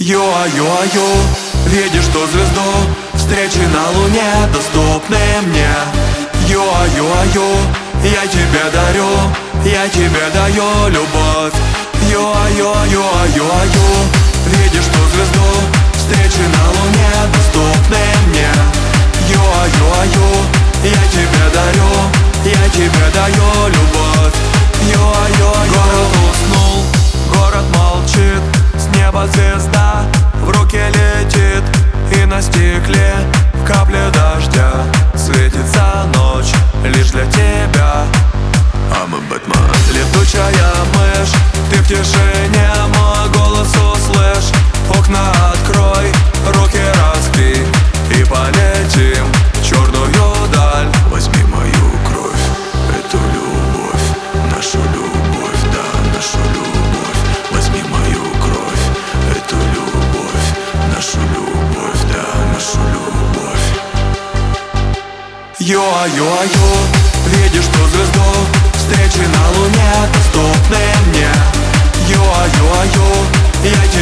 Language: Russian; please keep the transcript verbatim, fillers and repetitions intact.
Ю-а-ю-а-ю, видишь ту звезду, встречи на луне доступны мне. Ю-а-ю-а-ю, я тебе дарю, я тебе даю любовь. Ю-а-ю-а-ю-а-ю-а-ю, видишь ту звезду, встречи на луне доступны мне. Ю-а-ю-а-ю, я тебе дарю, я тебе даю любовь. Ю-а-ю-а-ю. Город уснул, город молчит, с неба звезда в руке летит, и на стекле в капле дождя светится ночь лишь для тебя. I'm a Batman. Летучая мышь, ты в тишине мой голос услышь. Окна открой, руки раскрой и полетим в черную даль. Возьми мою кровь, эту любовь, нашу любовь, да, нашу любовь. Возьми мою кровь, эту любовь, нашу любовь, да, нашу любовь. Ю-а-ю-а-ю, видишь ту звезду, встречи на луне доступны мне. Ю-а-ю-а-ю, я